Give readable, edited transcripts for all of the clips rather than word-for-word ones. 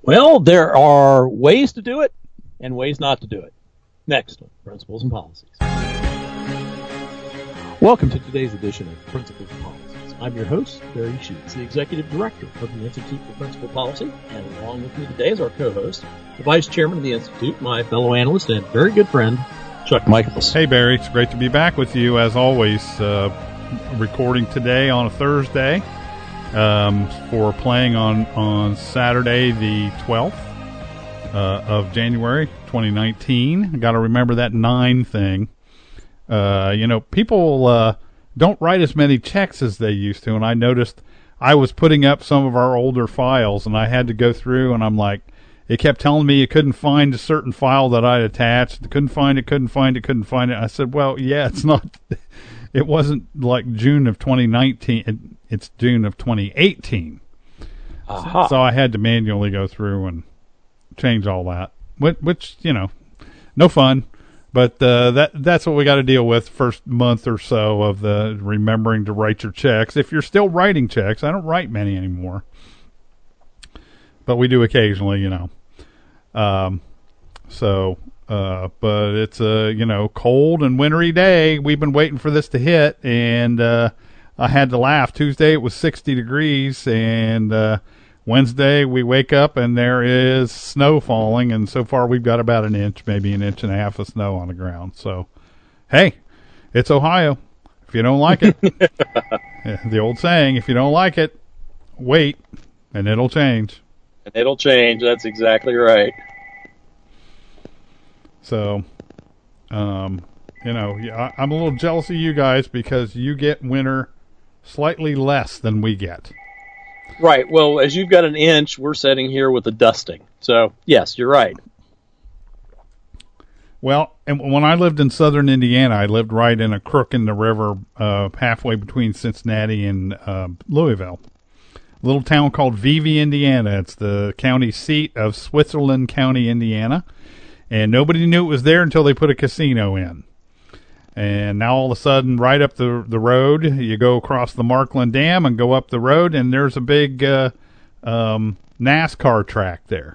Well, there are ways to do it and ways not to do it. Next on Principles and Policies. Welcome to today's edition of Principles and Policies. I'm your host, Barry Sheets, the Executive Director of the Institute for Principal Policy, and along with me today is our co-host, the Vice Chairman of the Institute, my fellow analyst and very good friend, Chuck Michaels. Hey, Barry. It's great to be back with you, as always, recording today on a Thursday for playing on Saturday the 12th of January 2019. Got to remember that 9 thing. People don't write as many checks as they used to, and I noticed I was putting up some of our older files, and I had to go through, and I'm like, it kept telling me it couldn't find a certain file that I attached. Couldn't find it. I said, well, yeah, it's not, it wasn't like June of 2019. It's June of 2018. So I had to manually go through and change all that, which no fun. But that's what we got to deal with first month or so of the remembering to write your checks. If you're still writing checks, I don't write many anymore, but we do occasionally, but it's a cold and wintry day. We've been waiting for this to hit, and I had to laugh. Tuesday it was 60 degrees, and Wednesday we wake up and there is snow falling, and so far we've got about an inch, maybe an inch and a half of snow on the ground. So, hey, it's Ohio. If you don't like it, the old saying, if you don't like it, wait, and it'll change. It'll change. That's exactly right. So, I'm a little jealous of you guys because you get winter slightly less than we get. Right. Well, as you've got an inch, we're sitting here with a dusting. So, yes, you're right. Well, and when I lived in southern Indiana, I lived right in a crook in the river halfway between Cincinnati and Louisville. A little town called Vevey, Indiana. It's the county seat of Switzerland County, Indiana. And nobody knew it was there until they put a casino in. And now all of a sudden, right up the road, you go across the Markland Dam and go up the road, and there's a big NASCAR track there.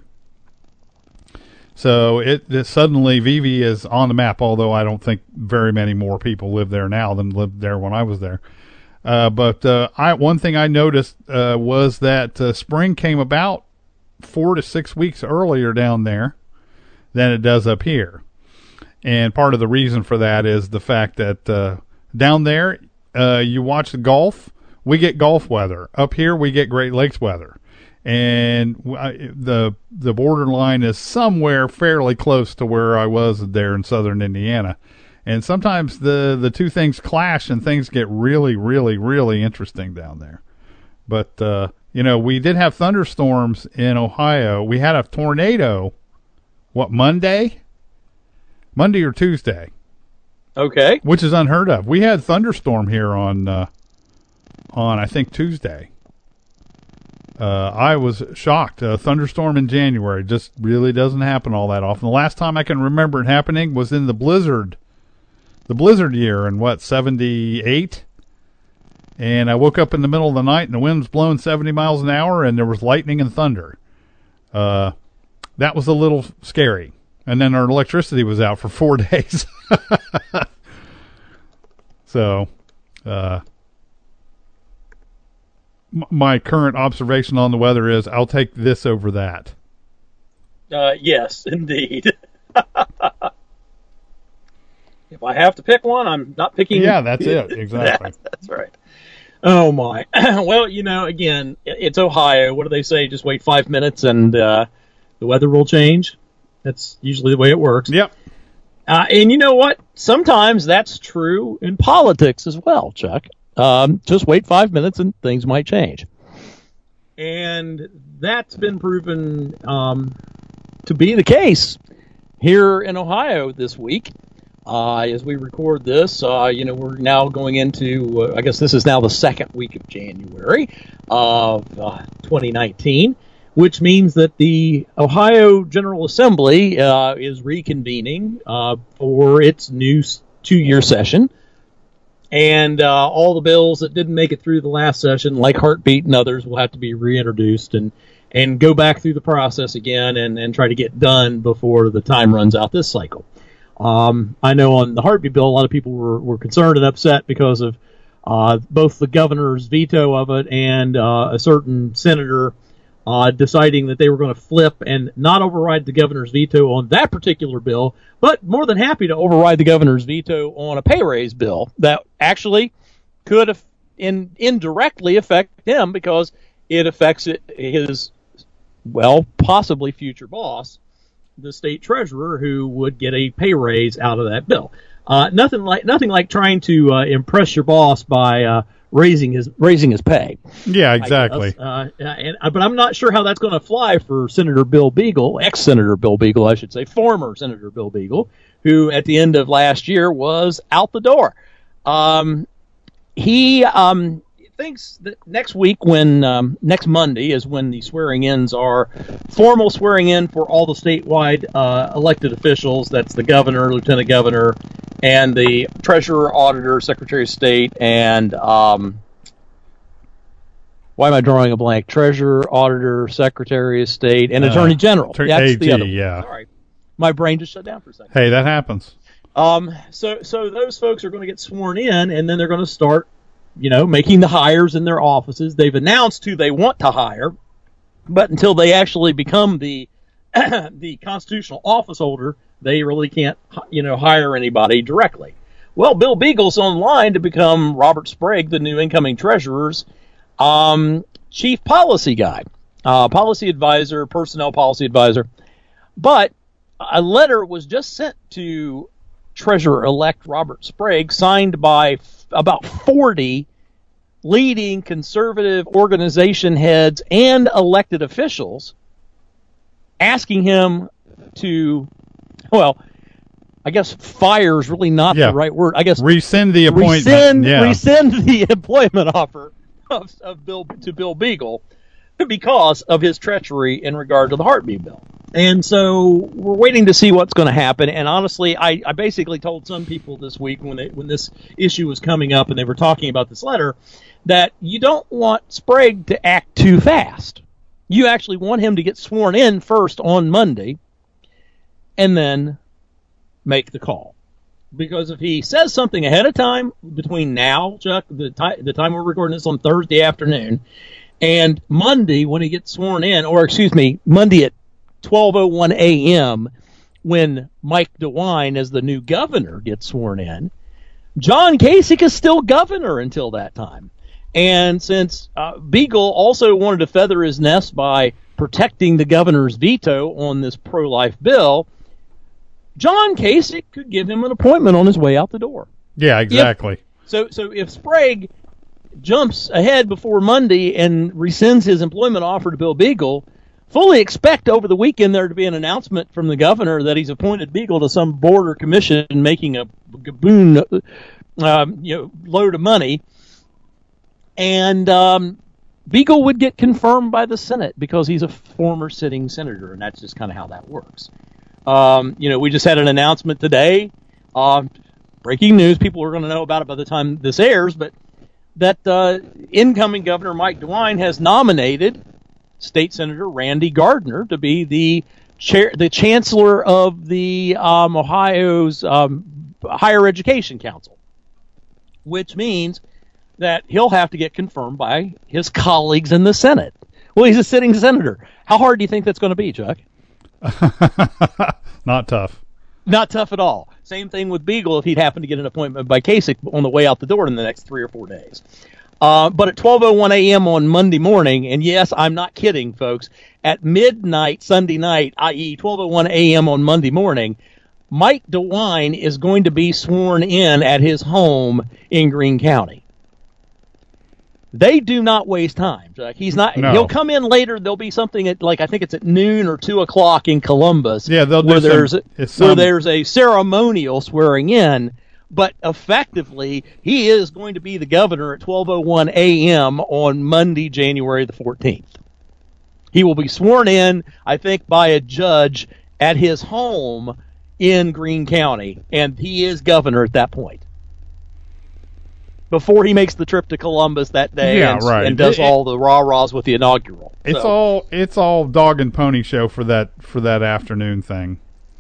So it suddenly, Vevey is on the map, although I don't think very many more people live there now than lived there when I was there. But one thing I noticed was that spring came about 4 to 6 weeks earlier down there than it does up here. And part of the reason for that is the fact that down there, you watch the golf. We get golf weather. Up here, we get Great Lakes weather. And the borderline is somewhere fairly close to where I was there in southern Indiana. And sometimes the two things clash and things get really, really, really interesting down there. But, we did have thunderstorms in Ohio. We had a tornado, Monday or Tuesday. Okay. Which is unheard of. We had thunderstorm here on I think Tuesday. I was shocked. A thunderstorm in January just really doesn't happen all that often. The last time I can remember it happening was in the blizzard year in 78. And I woke up in the middle of the night and the wind was blowing 70 miles an hour and there was lightning and thunder. That was a little scary. And then our electricity was out for 4 days. So, my current observation on the weather is I'll take this over that. Yes, indeed. If I have to pick one, I'm not picking. Yeah, that's it. Exactly. That's right. Oh, my. Well, again, it's Ohio. What do they say? Just wait 5 minutes and the weather will change. That's usually the way it works. Yep. And you know what? Sometimes that's true in politics as well, Chuck. Just wait 5 minutes and things might change. And that's been proven to be the case here in Ohio this week. As we record this, we're now going into, I guess this is now the second week of January of 2019. Which means that the Ohio General Assembly is reconvening for its new 2-year session. And all the bills that didn't make it through the last session, like Heartbeat and others, will have to be reintroduced. And and go back through the process again and try to get done before the time runs out this cycle. I know on the heartbeat bill, a lot of people were concerned and upset because of both the governor's veto of it and a certain senator deciding that they were going to flip and not override the governor's veto on that particular bill, but more than happy to override the governor's veto on a pay raise bill that actually could indirectly affect him because it affects his, well, possibly future boss, the state treasurer, who would get a pay raise out of that bill. Nothing like trying to impress your boss by raising his pay. Yeah, exactly. But I'm not sure how that's going to fly for Senator Bill Beagle, ex-Senator Bill Beagle, I should say, former Senator Bill Beagle, who at the end of last year was out the door. He thinks that next week, when next Monday is when the swearing-ins are, formal swearing-in for all the statewide elected officials. That's the governor, lieutenant governor, and the treasurer, auditor, secretary of state, and why am I drawing a blank? Treasurer, auditor, secretary of state, and attorney general. That's the other one. Yeah. Sorry, my brain just shut down for a second. Hey, that happens. So those folks are going to get sworn in, and then they're going to start, making the hires in their offices. They've announced who they want to hire, but until they actually become the the constitutional office holder, they really can't, hire anybody directly. Well, Bill Beagle's online to become Robert Sprague, the new incoming treasurer's chief policy guy, policy advisor, personnel policy advisor. But a letter was just sent to Treasurer-elect Robert Sprague, signed by about 40 leading conservative organization heads and elected officials, asking him to, well, I guess fire is really not the right word. I guess rescind the appointment. Rescind the employment offer of Bill Beagle because of his treachery in regard to the heartbeat bill. And so we're waiting to see what's going to happen. And honestly, I basically told some people this week when this issue was coming up and they were talking about this letter that you don't want Sprague to act too fast. You actually want him to get sworn in first on Monday and then make the call. Because if he says something ahead of time between now, Chuck, the time we're recording this on Thursday afternoon, and Monday when he gets sworn in, or excuse me, Monday at 12:01 a.m. when Mike DeWine, as the new governor, gets sworn in, John Kasich is still governor until that time. And since Beagle also wanted to feather his nest by protecting the governor's veto on this pro-life bill, John Kasich could give him an appointment on his way out the door. Yeah, exactly. So if Sprague jumps ahead before Monday and rescinds his employment offer to Bill Beagle, fully expect over the weekend there to be an announcement from the governor that he's appointed Beagle to some board or commission making a gaboon, load of money. And Beagle would get confirmed by the Senate because he's a former sitting senator, and that's just kind of how that works. We just had an announcement today, breaking news, people are going to know about it by the time this airs, but that incoming Governor Mike DeWine has nominated State Senator Randy Gardner to be the chancellor of the Ohio's Higher Education Council, which means that he'll have to get confirmed by his colleagues in the Senate. Well, he's a sitting senator. How hard do you think that's going to be, Chuck? Not tough. Not tough at all. Same thing with Beagle if he'd happen to get an appointment by Kasich on the way out the door in the next 3 or 4 days. But at 12:01 a.m. on Monday morning, and yes, I'm not kidding, folks, at midnight Sunday night, i.e. 12:01 a.m. on Monday morning, Mike DeWine is going to be sworn in at his home in Greene County. They do not waste time, Jack. He's not. No. He'll come in later. There'll be something at I think it's at noon or 2 o'clock in Columbus. Yeah, they'll do where there's a ceremonial swearing in. But effectively, he is going to be the governor at 12:01 a.m. on Monday, January the 14th. He will be sworn in, I think, by a judge at his home in Greene County, and he is governor at that point. before he makes the trip to Columbus that day and does all the rah-rahs with the inaugural. It's all dog and pony show for that afternoon thing.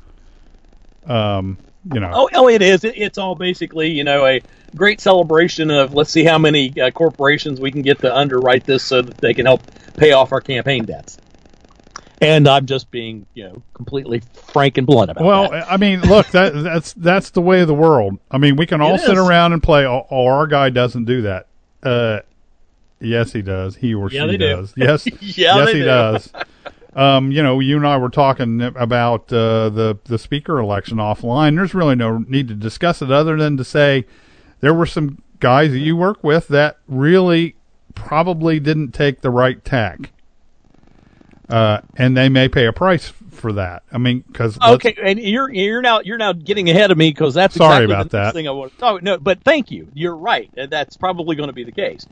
Oh, it is. It's all basically, a great celebration of let's see how many corporations we can get to underwrite this so that they can help pay off our campaign debts. And I'm just being, completely frank and blunt about that. Well, I mean, look, that's the way of the world. I mean, we can all sit around and play. Oh, our guy doesn't do that. Yes, he does. He or she does. Yes, yes, he does. You and I were talking about the speaker election offline. There's really no need to discuss it other than to say there were some guys that you work with that really probably didn't take the right tack. And they may pay a price for that. I mean, because okay, and you're now getting ahead of me because that's sorry exactly about the that thing I want to talk. No, but thank you. You're right. That's probably going to be the case.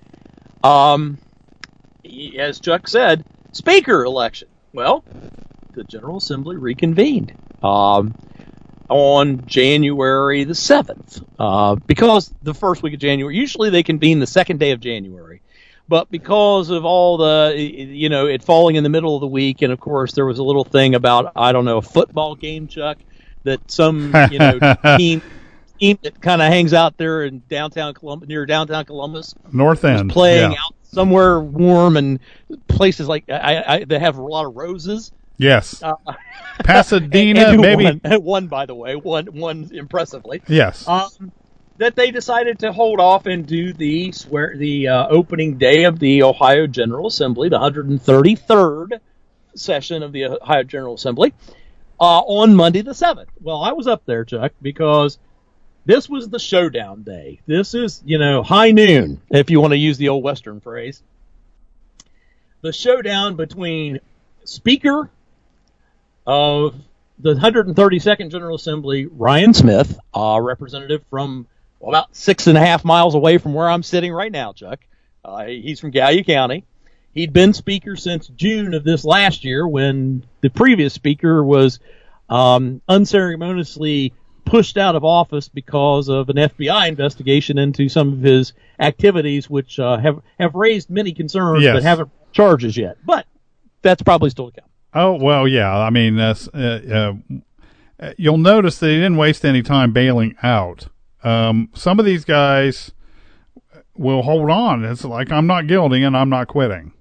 As Chuck said, speaker election. Well, the General Assembly reconvened on January the 7th because the first week of January. Usually they convene the second day of January. But because of all the, it falling in the middle of the week, and of course there was a little thing about, I don't know, a football game, Chuck, that some, team that kind of hangs out there in near downtown Columbus, North End, was playing out somewhere warm and places like they have a lot of roses. Yes, Pasadena, and maybe won by the way, won impressively. Yes. That they decided to hold off and do the opening day of the Ohio General Assembly, the 133rd session of the Ohio General Assembly, on Monday the 7th. Well, I was up there, Chuck, because this was the showdown day. This is, high noon, if you want to use the old Western phrase. The showdown between Speaker of the 132nd General Assembly, Ryan Smith, representative from about 6.5 miles away from where I'm sitting right now, Chuck. He's from Gallia County. He'd been speaker since June of this last year when the previous speaker was unceremoniously pushed out of office because of an FBI investigation into some of his activities, which have raised many concerns but haven't charges yet. But that's probably still to come. Oh, well, yeah. I mean, you'll notice they didn't waste any time bailing out. Some of these guys will hold on. It's like, I'm not guilty and I'm not quitting.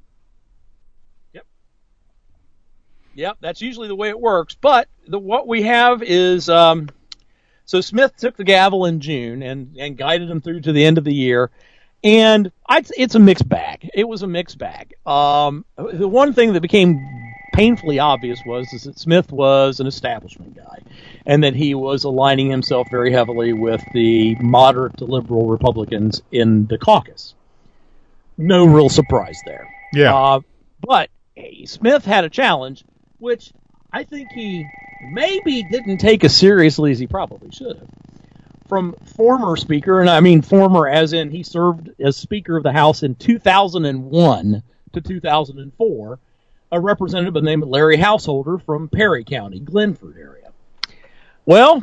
Yep, that's usually the way it works. But what we have is, so Smith took the gavel in June and guided them through to the end of the year. And it's a mixed bag. It was a mixed bag. The one thing that became painfully obvious was that Smith was an establishment guy and that he was aligning himself very heavily with the moderate to liberal Republicans in the caucus. No real surprise there. Yeah. But Smith had a challenge, which I think he maybe didn't take as seriously as he probably should have. From former speaker, and I mean former as in he served as Speaker of the House in 2001 to 2004, a representative by the name of Larry Householder from Perry County, Glenford area. Well,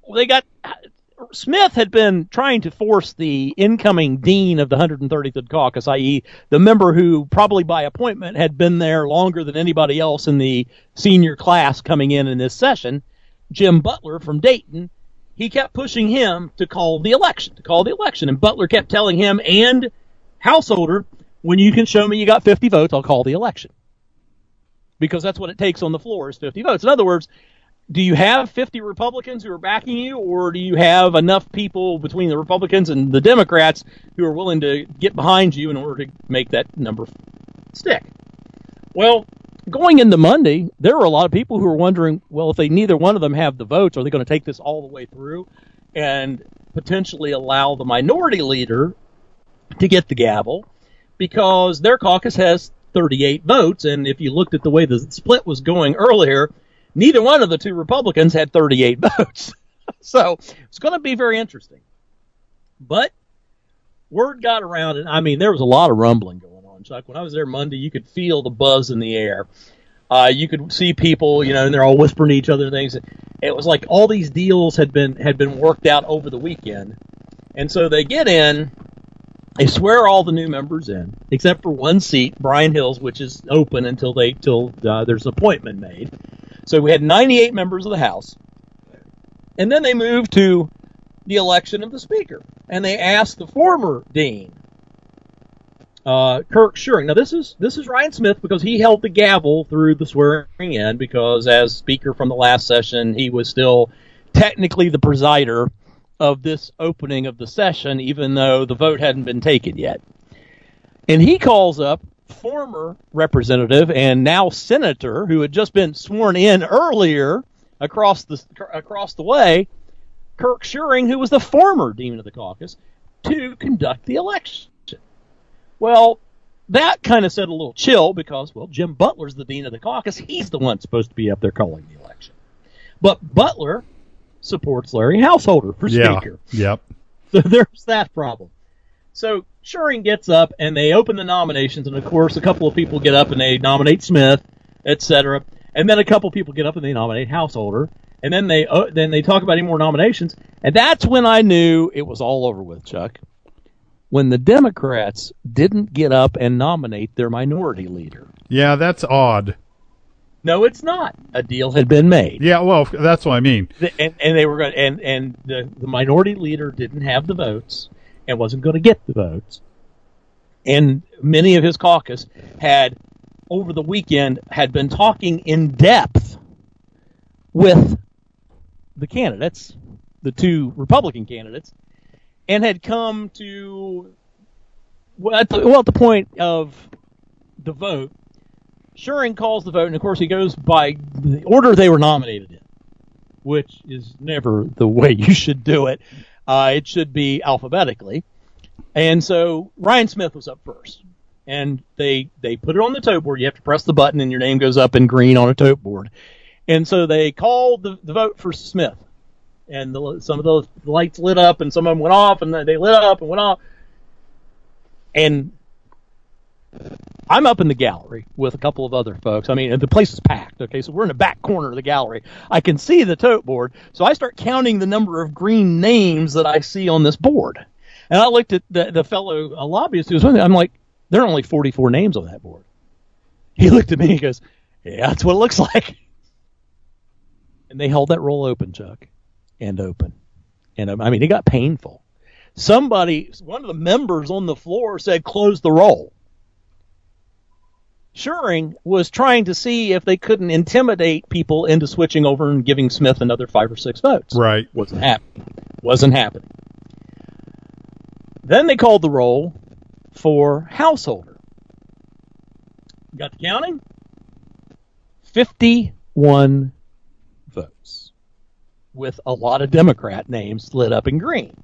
Smith had been trying to force the incoming dean of the 133rd caucus, i.e. the member who probably by appointment had been there longer than anybody else in the senior class coming in this session, Jim Butler from Dayton. He kept pushing him to call the election. And Butler kept telling him and Householder, when you can show me you got 50 votes, I'll call the election. Because that's what it takes on the floor is 50 votes. In other words, do you have 50 Republicans who are backing you, or do you have enough people between the Republicans and the Democrats who are willing to get behind you in order to make that number stick? Well, going into Monday, there were a lot of people who were wondering, well, if neither one of them have the votes, are they going to take this all the way through and potentially allow the minority leader to get the gavel? Because their caucus has 38 votes, and if you looked at the way the split was going earlier, neither one of the two Republicans had 38 votes. So it's going to be very interesting. But word got around, and I mean, there was a lot of rumbling going on, Chuck. When I was there Monday, you could feel the buzz in the air. You could see people, and they're all whispering to each other and things. It was like all these deals had been worked out over the weekend. And so they get in, They swear all the new members in, except for one seat, Bryan Hills, which is open until there's an appointment made. So we had 98 members of the House. And then they moved to the election of the Speaker. And they asked the former dean, Kirk Scheuring. Now this is Ryan Smith, because he held the gavel through the swearing in, because as Speaker from the last session, he was still technically the presider of this opening of the session, even though the vote hadn't been taken yet. And he calls up former representative and now senator, who had just been sworn in earlier across the way, Kirk Scheuring, who was the former dean of the caucus, to conduct the election. Well, that kind of set a little chill, because, well, Jim Butler's the dean of the caucus. He's the one supposed to be up there calling the election. But Butler supports Larry Householder for Speaker. Yep. So there's that problem. So Scheuring gets up, and they open the nominations, and of course a couple of people get up and they nominate Smith, etc. And then a couple of people get up and they nominate Householder, and then they talk about any more nominations, and that's when I knew it was all over with, Chuck. When the Democrats didn't get up and nominate their minority leader. Yeah, that's odd. No, it's not. A deal had been made. Yeah, well, that's what I mean. And they were going, and the minority leader didn't have the votes and wasn't going to get the votes. And many of his caucus had, over the weekend, had been talking in depth with the candidates, the two Republican candidates, and had come to, at the point of the vote, Scheuring calls the vote, and of course he goes by the order they were nominated in, which is never the way you should do it. It should be alphabetically. And so Ryan Smith was up first. And they put it on the tote board. You have to press the button and your name goes up in green on a tote board. And so they called the vote for Smith. And some of those lights lit up and some of them went off, and they lit up and went off. And I'm up in the gallery with a couple of other folks. I mean, the place is packed, okay? So we're in the back corner of the gallery. I can see the tote board, so I start counting the number of green names that I see on this board. And I looked at the fellow lobbyist who was with me. I'm like, there are only 44 names on that board. He looked at me and he goes, yeah, that's what it looks like. And they held that roll open, Chuck, and open. And I mean, it got painful. One of the members on the floor said, close the roll. Scheuring was trying to see if they couldn't intimidate people into switching over and giving Smith another 5 or 6 votes. Right. Wasn't happening. Then they called the roll for Householder. Got the counting? 51 votes, with a lot of Democrat names lit up in green.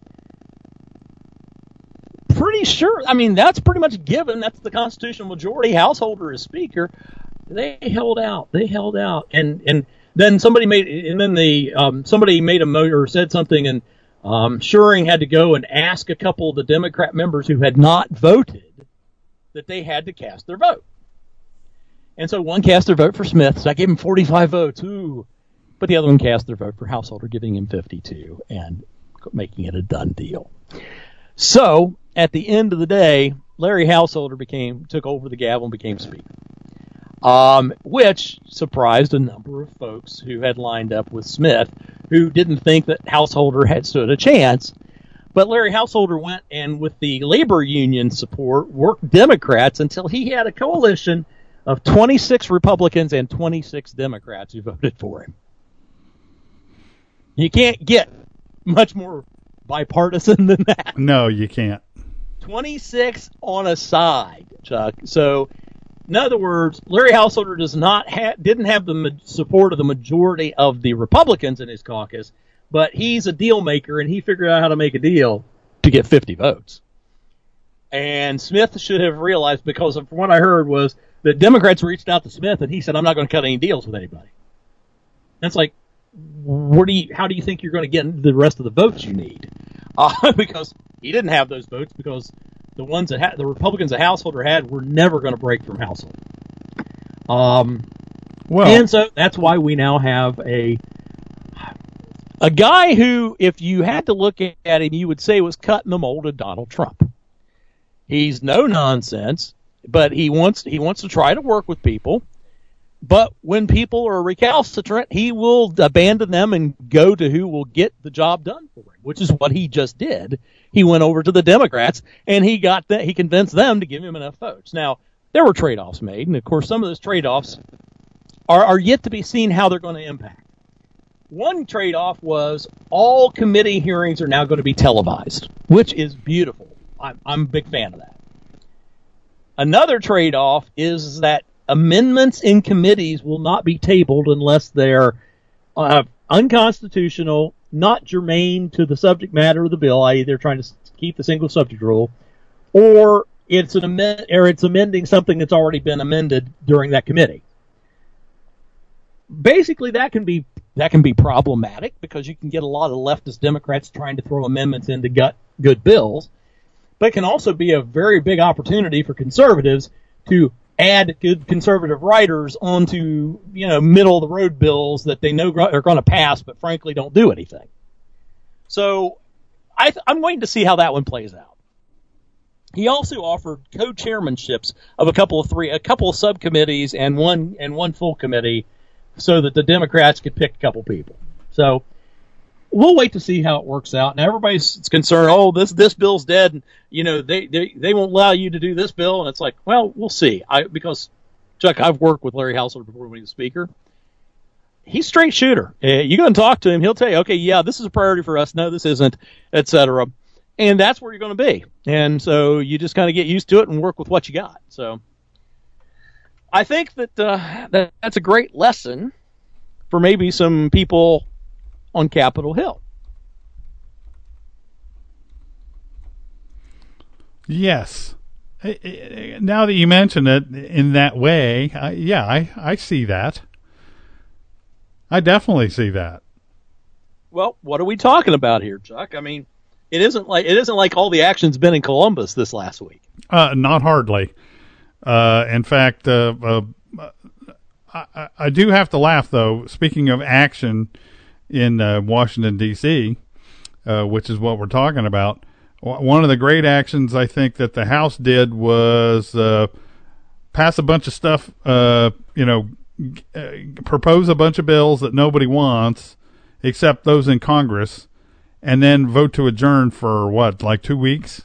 Pretty sure, I mean, that's pretty much given. That's the constitutional majority. Householder is Speaker. They held out. And then somebody made a motion or said something, and Scheuring had to go and ask a couple of the Democrat members who had not voted that they had to cast their vote. And so one cast their vote for Smith, so I gave him 45 votes. Ooh. But the other one cast their vote for Householder, giving him 52 and making it a done deal. So, at the end of the day, Larry Householder took over the gavel and became Speaker. Which surprised a number of folks who had lined up with Smith, who didn't think that Householder had stood a chance. But Larry Householder went and, with the labor union support, worked Democrats until he had a coalition of 26 Republicans and 26 Democrats who voted for him. You can't get much more bipartisan than that. No, you can't. 26 on a side, Chuck. So, in other words, Larry Householder didn't have the support of the majority of the Republicans in his caucus, but he's a deal maker, and he figured out how to make a deal to get 50 votes. And Smith should have realized, because from what I heard was that Democrats reached out to Smith, and he said, I'm not going to cut any deals with anybody. That's like, how do you think you're going to get the rest of the votes you need? Because he didn't have those votes, because the ones that the Republicans that Householder had were never going to break from Householder. And so that's why we now have a guy who, if you had to look at him, you would say was cut in the mold of Donald Trump. He's no nonsense, but he wants to try to work with people. But when people are recalcitrant, he will abandon them and go to who will get the job done for him, which is what he just did. He went over to the Democrats, and he convinced them to give him enough votes. Now, there were trade-offs made, and of course some of those trade-offs are yet to be seen how they're going to impact. One trade-off was all committee hearings are now going to be televised, which is beautiful. I'm a big fan of that. Another trade-off is that amendments in committees will not be tabled unless they're unconstitutional, not germane to the subject matter of the bill, i.e. they're trying to keep the single subject rule, or it's amending something that's already been amended during that committee. Basically, that can be problematic because you can get a lot of leftist Democrats trying to throw amendments into good bills, but it can also be a very big opportunity for conservatives to add good conservative writers onto, middle of the road bills that they know are going to pass, but frankly don't do anything. So I'm waiting to see how that one plays out. He also offered co-chairmanships of a couple of subcommittees and one full committee, so that the Democrats could pick a couple people. So we'll wait to see how it works out. Now everybody's concerned, this bill's dead, and they won't allow you to do this bill, and it's like, well, we'll see. Because Chuck, I've worked with Larry Householder before when he was Speaker. He's a straight shooter. You go and talk to him, he'll tell you, okay, yeah, this is a priority for us. No, this isn't, etc. And that's where you're going to be. And so you just kind of get used to it and work with what you got. So I think that that's a great lesson for maybe some people on Capitol Hill. Yes. Now that you mention it in that way, I see that. I definitely see that. Well, what are we talking about here, Chuck? I mean, it isn't like all the action's been in Columbus this last week. Not hardly. In fact, I do have to laugh, though. Speaking of action in Washington, D.C., which is what we're talking about, one of the great actions I think that the House did was pass a bunch of stuff, propose a bunch of bills that nobody wants except those in Congress, and then vote to adjourn for, like 2 weeks?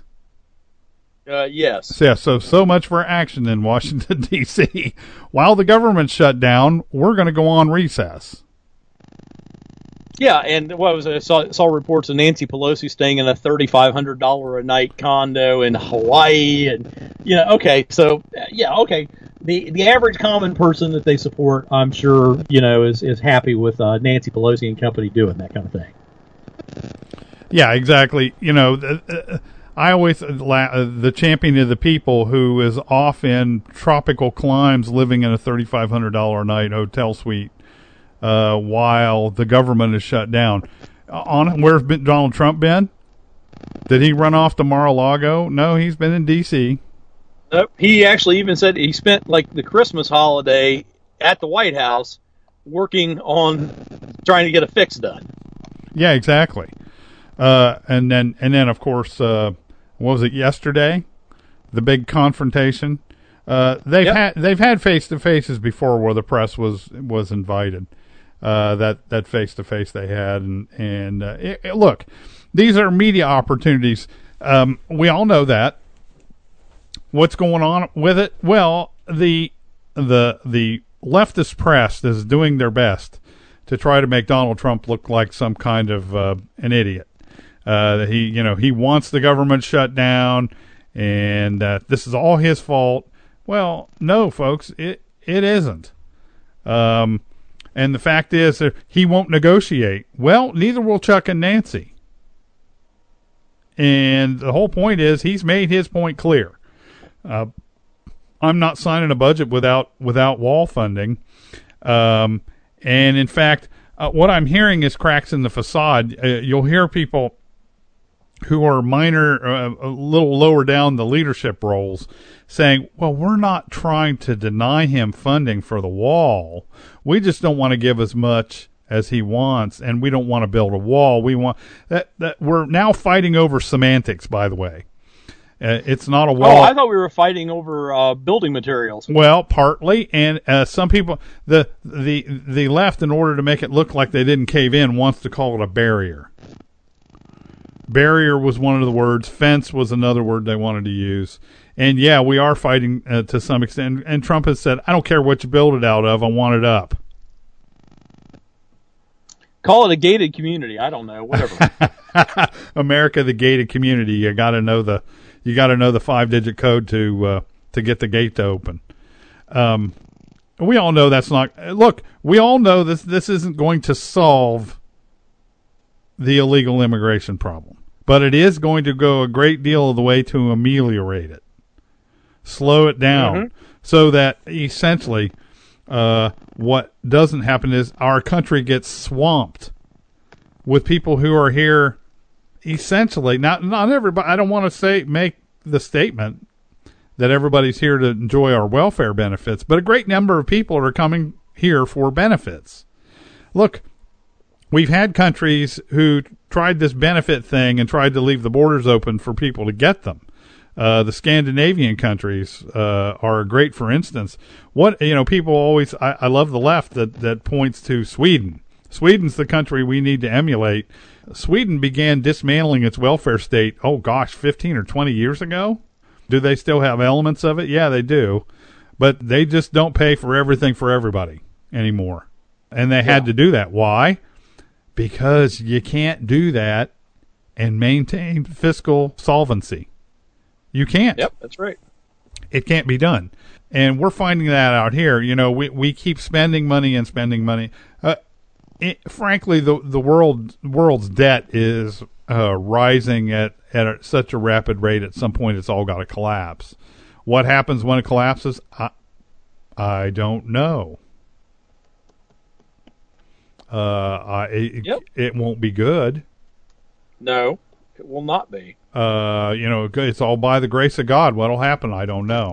Yes. Yeah, so much for action in Washington, D.C. While the government's shut down, we're going to go on recess. Yeah, and I saw reports of Nancy Pelosi staying in a $3,500 a night condo in Hawaii, and okay, so okay. The average common person that they support, I'm sure, is happy with Nancy Pelosi and company doing that kind of thing. Yeah, exactly. I always the champion of the people who is off in tropical climes living in a $3,500 a night hotel suite while the government is shut down. Where's Donald Trump been? Did he run off to Mar-a-Lago? No, he's been in D.C. Nope. He actually even said he spent the Christmas holiday at the White House working on trying to get a fix done. Yeah, exactly. And then of course, what was it yesterday? The big confrontation. They've had face to faces before where the press was invited. That face to face they had, and look, these are media opportunities. We all know that. What's going on with it? Well, the leftist press is doing their best to try to make Donald Trump look like some kind of an idiot. He wants the government shut down, and this is all his fault. Well, no, folks, it isn't. And the fact is that he won't negotiate. Well, neither will Chuck and Nancy. And the whole point is he's made his point clear. I'm not signing a budget without wall funding. And in fact, what I'm hearing is cracks in the facade. You'll hear people who are a little lower down the leadership roles saying, well, we're not trying to deny him funding for the wall. We just don't want to give as much as he wants, and we don't want to build a wall. We want that we're now fighting over semantics, by the way. It's not a wall. Oh, I thought we were fighting over building materials. Well, partly, and some people, the left, in order to make it look like they didn't cave in, wants to call it a barrier. Barrier was one of the words. Fence was another word they wanted to use. And yeah, we are fighting to some extent. And Trump has said, "I don't care what you build it out of. I want it up." Call it a gated community. I don't know. Whatever. America, the gated community. You got to know the 5-digit code to get the gate to open. We all know that's not. Look, we all know this isn't going to solve the illegal immigration problem, but it is going to go a great deal of the way to ameliorate it, slow it down, so that essentially, what doesn't happen is our country gets swamped with people who are here. Essentially, not everybody. I don't want to make the statement that everybody's here to enjoy our welfare benefits, but a great number of people are coming here for benefits. Look, we've had countries who tried this benefit thing and tried to leave the borders open for people to get them. The Scandinavian countries are great, for instance. People always. I love the left that points to Sweden. Sweden's the country we need to emulate. Sweden began dismantling its welfare state, 15 or 20 years ago. Do they still have elements of it? Yeah, they do. But they just don't pay for everything for everybody anymore. And they had to do that. Why? Because you can't do that and maintain fiscal solvency. You can't. Yep, that's right. It can't be done. And we're finding that out here. We keep spending money and spending money. Frankly, the world's debt is rising at such a rapid rate. At some point, it's all got to collapse. What happens when it collapses? I don't know. It won't be good. No, it will not be. It's all by the grace of God. What'll happen? I don't know.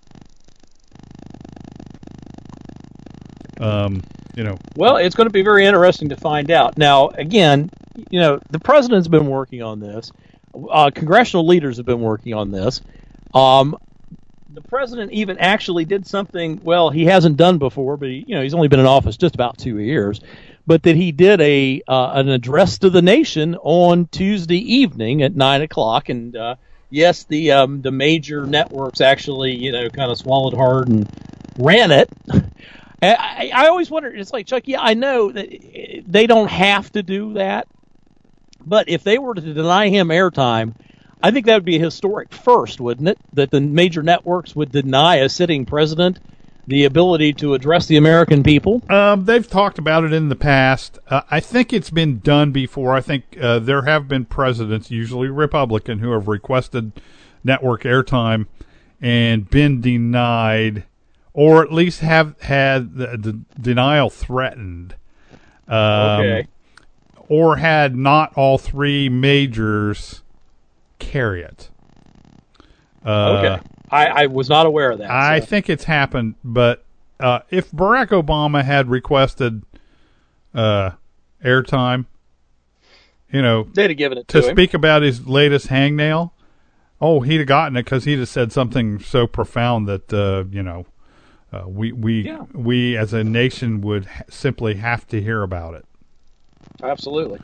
Well, it's going to be very interesting to find out. Now, again, the president's been working on this. Congressional leaders have been working on this. The president even actually did something, well, he hasn't done before, but he's only been in office just about 2 years, but that he did an address to the nation on Tuesday evening at 9:00. And yes, the major networks actually, kind of swallowed hard and ran it. I always wonder, it's like, Chuck, yeah, I know that they don't have to do that, but if they were to deny him airtime, I think that would be a historic first, wouldn't it? That the major networks would deny a sitting president the ability to address the American people? They've talked about it in the past. I think it's been done before. I think there have been presidents, usually Republican, who have requested network airtime and been denied, or at least have had the denial threatened. Okay. Or had not all three majors carry it. Okay. I was not aware of that. I think it's happened, but if Barack Obama had requested airtime, they'd have given it to him. Speak about his latest hangnail, he'd have gotten it because he'd have said something so profound that we as a nation would simply have to hear about it. Absolutely.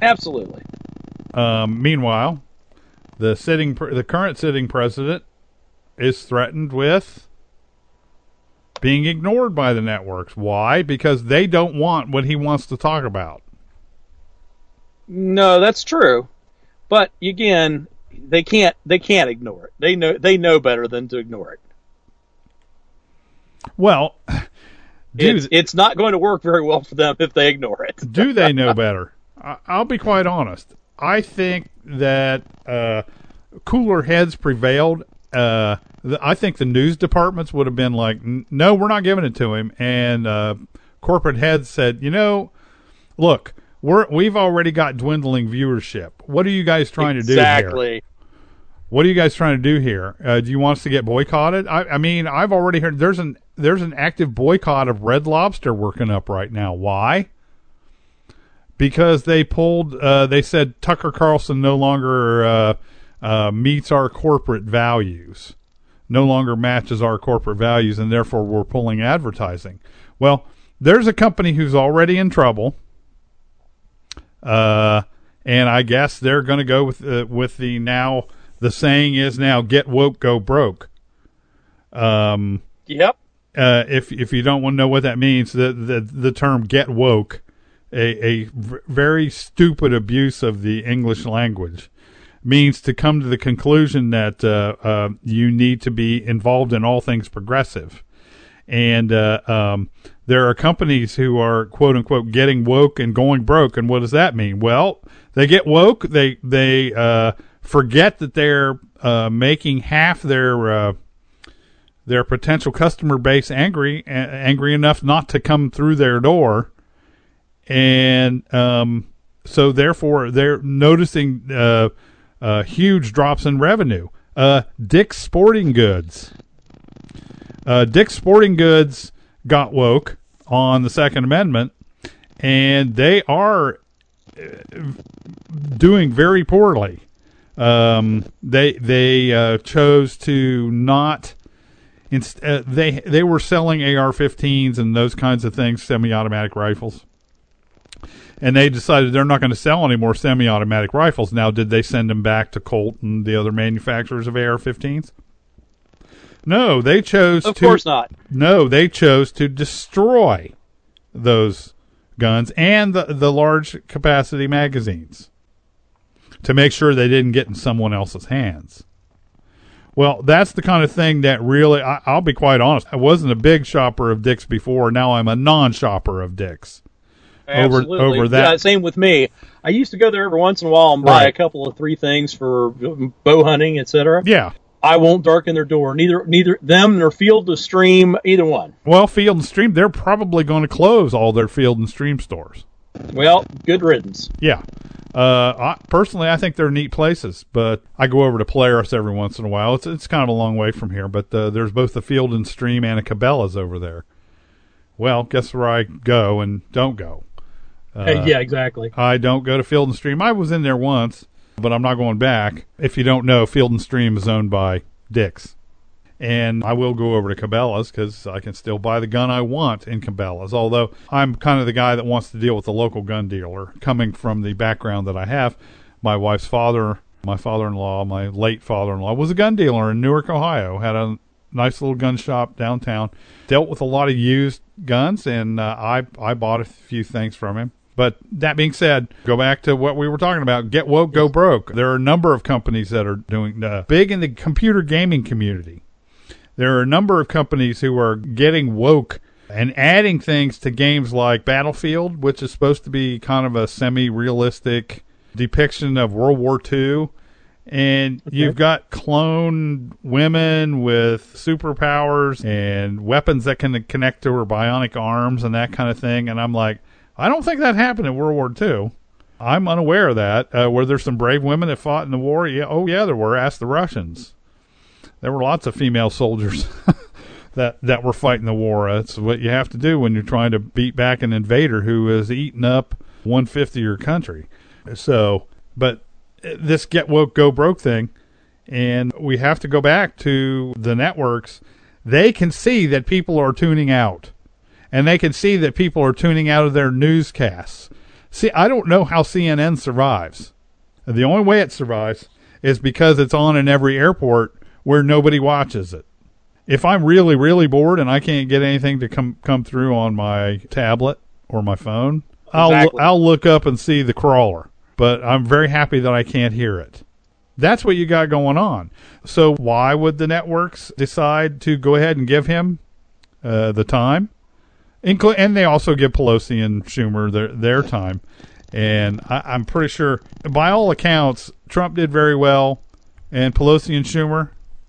Meanwhile, the current sitting president is threatened with being ignored by the networks. Why? Because they don't want what he wants to talk about. No, that's true. But again, they can't ignore it. They know better than to ignore it. Well, it's not going to work very well for them if they ignore it. Do they know better? I'll be quite honest. I think that cooler heads prevailed. I think the news departments would have been like, no, we're not giving it to him. And corporate heads said, look, we've already got dwindling viewership. What are you guys trying to do here? Exactly. What are you guys trying to do here? Do you want us to get boycotted? I mean, I've already heard there's an active boycott of Red Lobster working up right now. Why? Because they pulled. They said Tucker Carlson no longer meets our corporate values, no longer matches our corporate values, and therefore we're pulling advertising. Well, there's a company who's already in trouble, and I guess they're going to go with the saying is now, get woke, go broke. Yep. If you don't want to know what that means, the term get woke, a very stupid abuse of the English language, means to come to the conclusion that you need to be involved in all things progressive. And there are companies who are, quote unquote, getting woke and going broke. And what does that mean? Well, they get woke. They forget that they're making half their potential customer base angry enough not to come through their door. And so therefore they're noticing huge drops in revenue. Dick's Sporting Goods. Dick's Sporting Goods got woke on the Second Amendment, and they are doing very poorly. They chose to not. They were selling AR-15s and those kinds of things, semi-automatic rifles, and they decided they're not going to sell any more semi-automatic rifles. Now, did they send them back to Colt and the other manufacturers of AR-15s? No, they chose Of course not. No, they chose to destroy those guns and the large capacity magazines to make sure they didn't get in someone else's hands. Well, that's the kind of thing that really, I'll be quite honest, I wasn't a big shopper of Dick's before. Now I'm a non-shopper of Dick's. Absolutely. Over that. Yeah, same with me. I used to go there every once in a while and buy a couple of 3 things for bow hunting, etc. Yeah. I won't darken their door. Neither them nor Field & Stream, either one. Well, Field & Stream, they're probably going to close all their Field & Stream stores. Well, good riddance. Yeah. Personally, I think they're neat places, but I go over to Polaris every once in a while. It's kind of a long way from here, but there's both a Field & Stream and a Cabela's over there. Well, guess where I go and don't go? Yeah, exactly. I don't go to Field & Stream. I was in there once, but I'm not going back. If you don't know, Field & Stream is owned by Dick's. And I will go over to Cabela's because I can still buy the gun I want in Cabela's, although I'm kind of the guy that wants to deal with the local gun dealer. Coming from the background that I have, my wife's father, my father-in-law, my late father-in-law, was a gun dealer in Newark, Ohio, had a nice little gun shop downtown, dealt with a lot of used guns, and I bought a few things from him. But that being said, go back to what we were talking about. Get woke, go broke. There are a number of companies that are doing big in the computer gaming community. There are a number of companies who are getting woke and adding things to games like Battlefield, which is supposed to be kind of a semi-realistic depiction of World War II. And you've got cloned women with superpowers and weapons that can connect to her bionic arms and that kind of thing. And I'm like, I don't think that happened in World War II. I'm unaware of that. Were there some brave women that fought in the war? Yeah. Oh, yeah, there were. Ask the Russians. There were lots of female soldiers that were fighting the war. That's what you have to do when you're trying to beat back an invader who has eaten up 1/5 of your country. So, but this get woke, go broke thing, and we have to go back to the networks. They can see that people are tuning out. And they can see that people are tuning out of their newscasts. See, I don't know how CNN survives. The only way it survives is because it's on in every airport where nobody watches it. If I'm really, really bored and I can't get anything to come through on my tablet or my phone, I'll look up and see the crawler. But I'm very happy that I can't hear it. That's what you got going on. So why would the networks decide to go ahead and give him the time? And they also give Pelosi and Schumer their time. And I'm pretty sure, by all accounts, Trump did very well, and Pelosi and Schumer,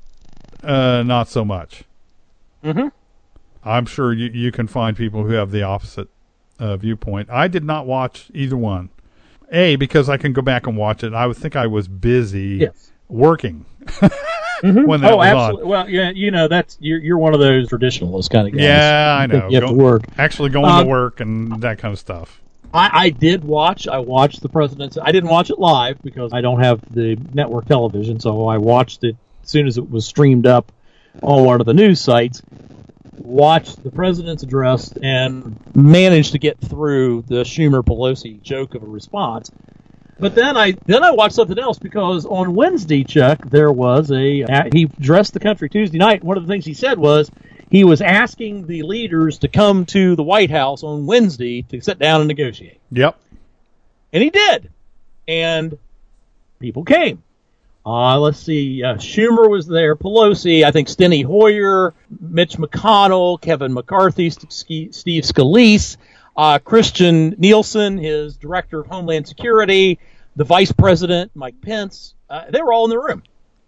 not so much. Mm-hmm. I'm sure you can find people who have the opposite viewpoint. I did not watch either one. Because I can go back and watch it. I would think I was busy working. Mm-hmm. When that was absolutely. On. Well, yeah, that's you're one of those traditionalist kind of guys. Yeah, I know. You have to work. Actually going to work and that kind of stuff. I did watch. I watched the president's. I didn't watch it live because I don't have the network television, so I watched it as soon as it was streamed up on one of the news sites. Watched the president's address and managed to get through the Schumer-Pelosi joke of a response. But then I watched something else because on Wednesday, Chuck, there was he addressed the country Tuesday night. One of the things he said was he was asking the leaders to come to the White House on Wednesday to sit down and negotiate. Yep. And he did. And people came. Let's see. Schumer was there. Pelosi, I think Steny Hoyer, Mitch McConnell, Kevin McCarthy, Steve Scalise, Christian Nielsen, his director of Homeland Security, the vice president, Mike Pence. They were all in the room.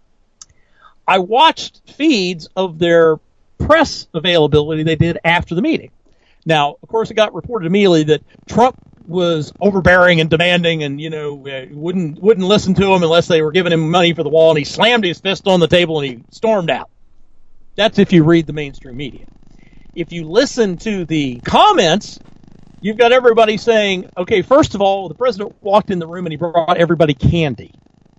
I watched feeds of their press availability they did after the meeting. Now, of course, it got reported immediately that Trump was overbearing and demanding and, wouldn't listen to him unless they were giving him money for the wall, and he slammed his fist on the table and he stormed out. That's if you read the mainstream media. If you listen to the comments, you've got everybody saying, okay, first of all, the president walked in the room and he brought everybody candy,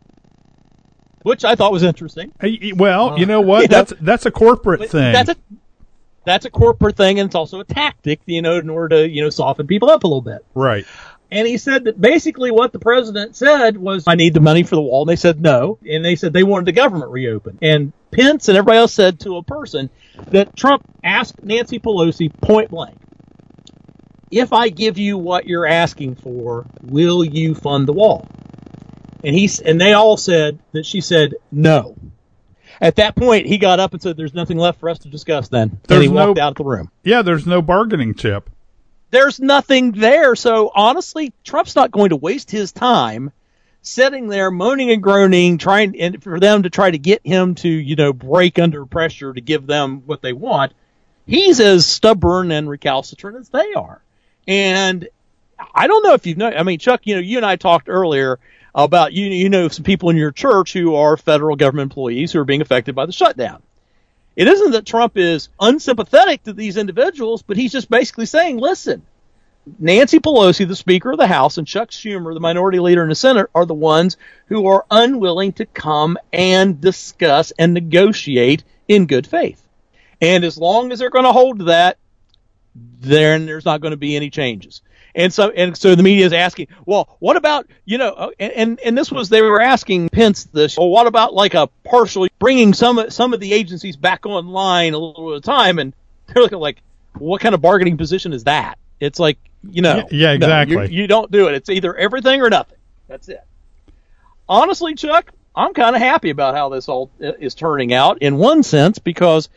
which I thought was interesting. Well, you know what? That's a corporate thing. That's a corporate thing, and it's also a tactic, in order to, soften people up a little bit. Right. And he said that basically what the president said was, I need the money for the wall. And they said no. And they said they wanted the government reopened. And Pence and everybody else said to a person that Trump asked Nancy Pelosi point blank, if I give you what you're asking for, will you fund the wall? And they all said that she said no. At that point, he got up and said, there's nothing left for us to discuss then. And he walked out of the room. Yeah, there's no bargaining chip. There's nothing there. So honestly, Trump's not going to waste his time sitting there moaning and groaning, trying for them to try to get him to, break under pressure to give them what they want. He's as stubborn and recalcitrant as they are. And I don't know if Chuck, you and I talked earlier about, some people in your church who are federal government employees who are being affected by the shutdown. It isn't that Trump is unsympathetic to these individuals, but he's just basically saying, listen, Nancy Pelosi, the Speaker of the House, and Chuck Schumer, the minority leader in the Senate, are the ones who are unwilling to come and discuss and negotiate in good faith. And as long as they're going to hold to that, then there's not going to be any changes. And so the media is asking, well, what about, and this was, they were asking Pence this, well, what about like a partial bringing some of the agencies back online a little at a time? And they're looking like, what kind of bargaining position is that? It's like, Yeah, exactly. No, you don't do it. It's either everything or nothing. That's it. Honestly, Chuck, I'm kind of happy about how this all is turning out in one sense, because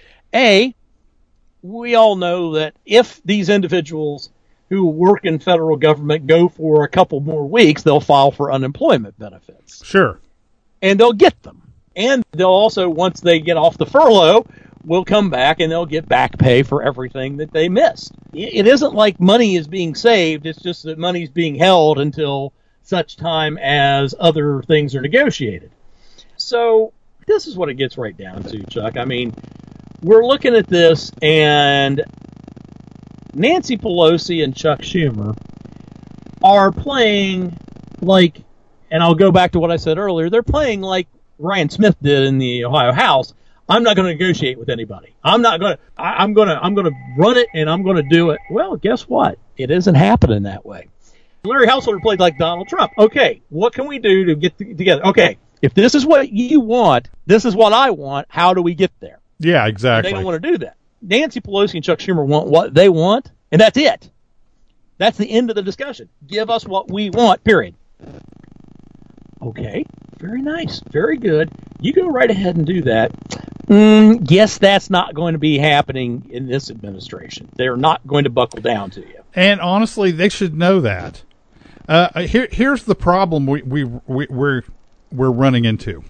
we all know that if these individuals who work in federal government go for a couple more weeks, they'll file for unemployment benefits. Sure. And they'll get them. And they'll also, once they get off the furlough, will come back and they'll get back pay for everything that they missed. It isn't like money is being saved. It's just that money's being held until such time as other things are negotiated. So this is what it gets right down to, Chuck. I mean, we're looking at this, and Nancy Pelosi and Chuck Schumer are playing like, and I'll go back to what I said earlier, they're playing like Ryan Smith did in the Ohio House. I'm not going to negotiate with anybody. I'm going to run it and I'm going to do it. Well, guess what? It isn't happening that way. Larry Householder played like Donald Trump. Okay, what can we do to get together? Okay, if this is what you want, this is what I want. How do we get there? Yeah, exactly. And they don't want to do that. Nancy Pelosi and Chuck Schumer want what they want, and that's it. That's the end of the discussion. Give us what we want, period. Okay, very nice, very good. You go right ahead and do that. Guess that's not going to be happening in this administration. They're not going to buckle down to you. And honestly, they should know that. Here's the problem we're running into.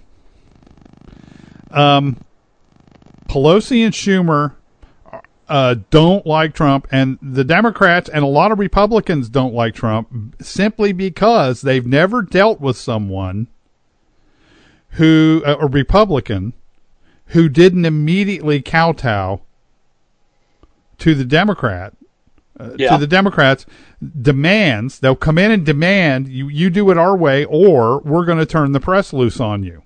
Pelosi and Schumer don't like Trump, and the Democrats and a lot of Republicans don't like Trump simply because they've never dealt with someone who, a Republican, who didn't immediately kowtow to the Democrat to the Democrats, demands, they'll come in and demand you do it our way, or we're going to turn the press loose on you.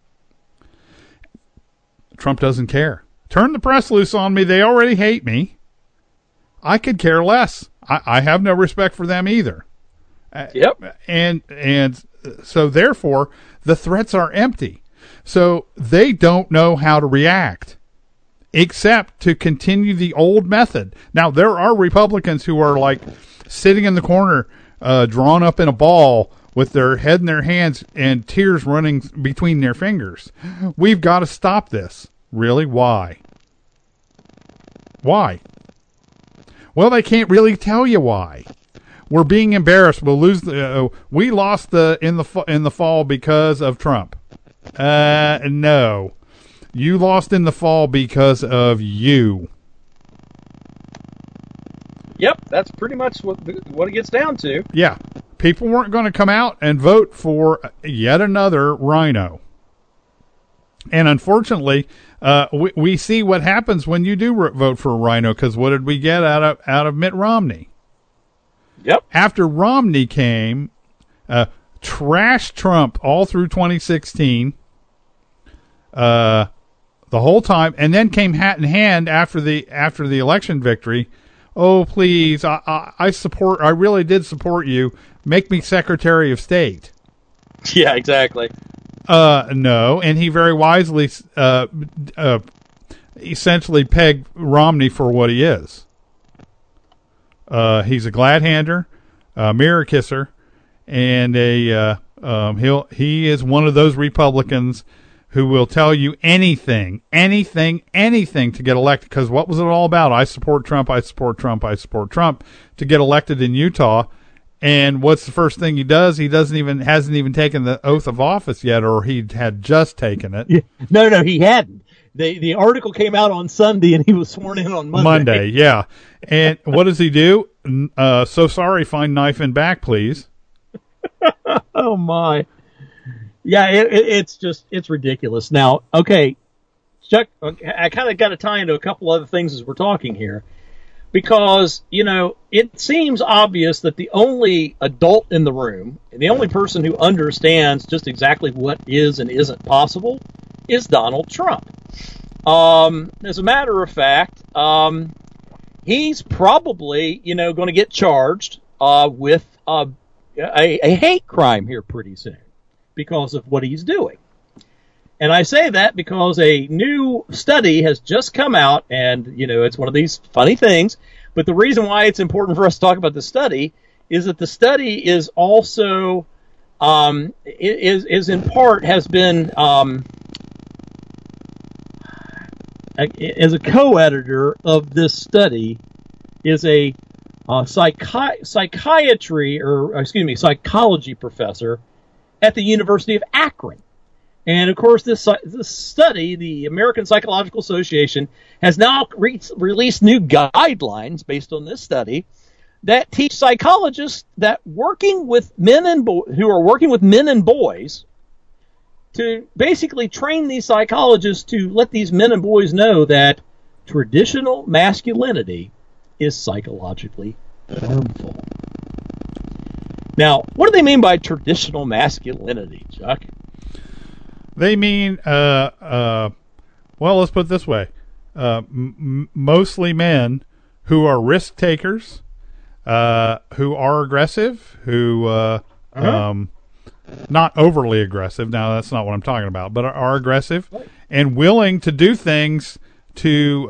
Trump doesn't care. Turn the press loose on me. They already hate me. I could care less. I have no respect for them either. Yep. And so therefore the threats are empty. So they don't know how to react except to continue the old method. Now there are Republicans who are like sitting in the corner, drawn up in a ball with their head in their hands and tears running between their fingers. We've got to stop this. Really? Why? Why? Well, they can't really tell you why. We're being embarrassed. We'll lose. We lost in the fall because of Trump. No, you lost in the fall because of you. Yep, that's pretty much what it gets down to. Yeah, people weren't going to come out and vote for yet another rhino. And unfortunately, we see what happens when you do vote for a rhino. Because what did we get out of Mitt Romney? Yep. After Romney came, trashed Trump all through 2016, the whole time, and then came hat in hand after the election victory. Oh, please, I really did support you. Make me Secretary of State. Yeah, exactly. No, and he very wisely essentially pegged Romney for what he is. He's a glad-hander, a mirror kisser, and he is one of those Republicans who will tell you anything to get elected. Because what was it all about? I support Trump, I support Trump, I support Trump to get elected in Utah. And what's the first thing he does? He hasn't even taken the oath of office yet, or he had just taken it. Yeah. No, he hadn't. The article came out on Sunday, and he was sworn in on Monday. Yeah. And what does he do? So sorry, find knife in back, please. Oh, my. Yeah, it's ridiculous. Now, okay, Chuck, I kind of got to tie into a couple other things as we're talking here. Because, it seems obvious that the only adult in the room, and the only person who understands just exactly what is and isn't possible, is Donald Trump. As a matter of fact, he's probably, going to get charged with a hate crime here pretty soon because of what he's doing. And I say that because a new study has just come out, and, it's one of these funny things. But the reason why it's important for us to talk about the study is that the study is also, is in part has been, as a co-editor of this study, is a psychology professor at the University of Akron. And, of course, this study, the American Psychological Association, has now released new guidelines based on this study that teach psychologists that working with who are working with men and boys to basically train these psychologists to let these men and boys know that traditional masculinity is psychologically harmful. Now, what do they mean by traditional masculinity, Chuck? They mean, well, let's put it this way. Mostly men who are risk takers, who are aggressive, who, not overly aggressive. Now, that's not what I'm talking about, but are aggressive and willing to do things to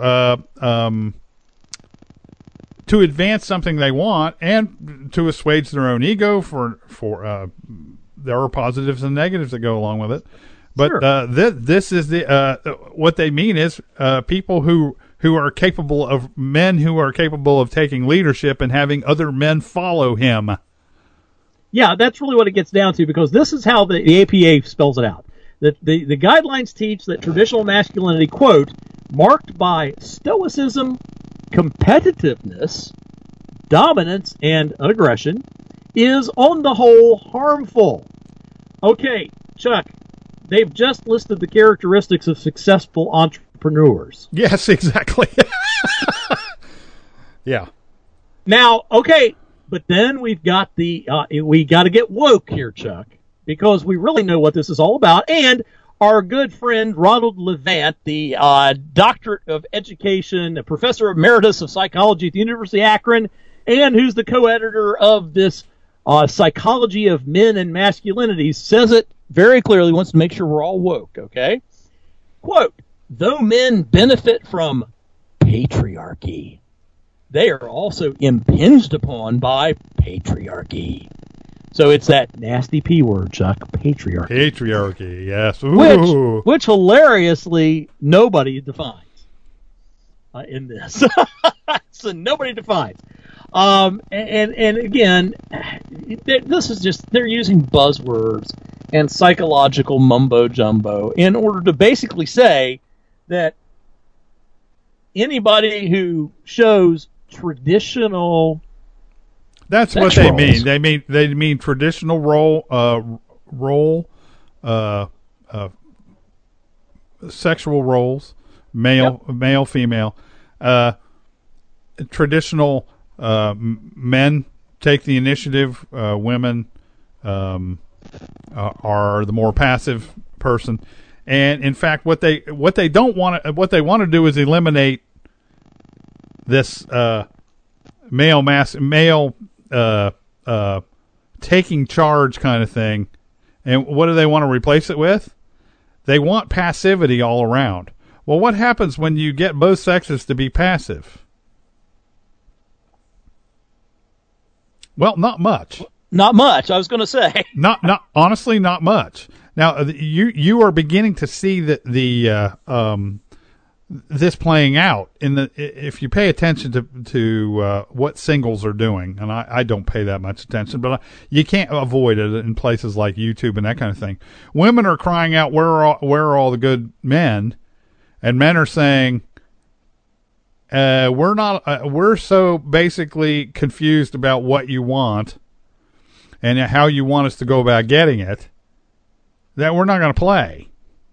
advance something they want and to assuage their own ego for there are positives and negatives that go along with it. But sure. This is what they mean is people who are capable of men who are capable of taking leadership and having other men follow him. Yeah, that's really what it gets down to, because this is how the APA spells it out. The guidelines teach that traditional masculinity, quote, marked by stoicism, competitiveness, dominance, and aggression, is on the whole harmful. Okay, Chuck. They've just listed the characteristics of successful entrepreneurs. Yes, exactly. Yeah. Now, okay, but then we got to get woke here, Chuck, because we really know what this is all about. And our good friend Ronald Levant, the doctorate of education, professor emeritus of psychology at the University of Akron, and who's the co-editor of this Psychology of Men and Masculinity, says it very clearly, wants to make sure we're all woke, okay? Quote, though men benefit from patriarchy, they are also impinged upon by patriarchy. So it's that nasty P word, Chuck, patriarchy. Patriarchy, yes. Ooh. Which hilariously nobody defines in this. So nobody defines. And again, this is just, they're using buzzwords and psychological mumbo jumbo in order to basically say that anybody who shows traditional That's what they mean. They mean traditional sexual roles, male, female. Traditional men take the initiative. Women are the more passive person. And in fact, what they want to do is eliminate this male taking charge kind of thing. And what do they want to replace it with? They want passivity all around. Well, what happens when you get both sexes to be passive? Well, not much. Not much, I was going to say. Honestly, not much. Now, you are beginning to see this playing out if you pay attention to what singles are doing, and I don't pay that much attention, but you can't avoid it in places like YouTube and that kind of thing. Women are crying out, where are all the good men? And men are saying, we're so basically confused about what you want and how you want us to go about getting it that we're not going to play.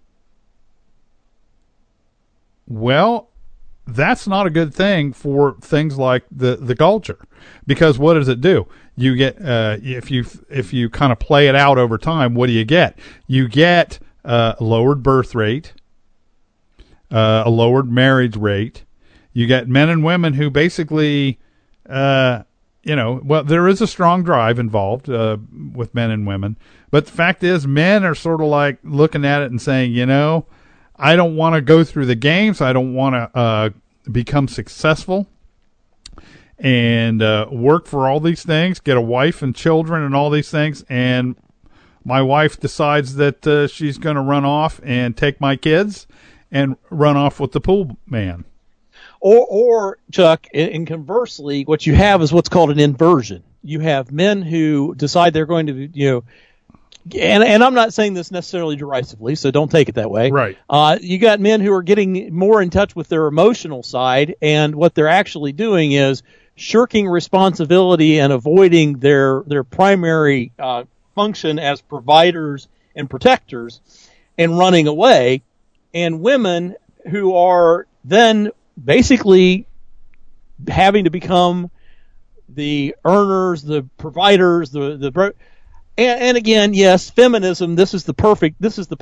Well, that's not a good thing for things like the culture, because what does it do? You get if you kind of play it out over time, what do you get? You get a lowered birth rate, a lowered marriage rate. You get men and women who basically, well, there is a strong drive involved with men and women, but the fact is, men are sort of like looking at it and saying, I don't want to go through the games. I don't want to become successful and work for all these things, get a wife and children and all these things. And my wife decides that she's going to run off and take my kids and run off with the pool man. Or Chuck, and conversely, what you have is what's called an inversion. You have men who decide they're going to, and I'm not saying this necessarily derisively, so don't take it that way. Right. You got men who are getting more in touch with their emotional side, and what they're actually doing is shirking responsibility and avoiding their primary function as providers and protectors and running away. And women who are then basically having to become the earners, the providers, and again, yes, feminism. This is the perfect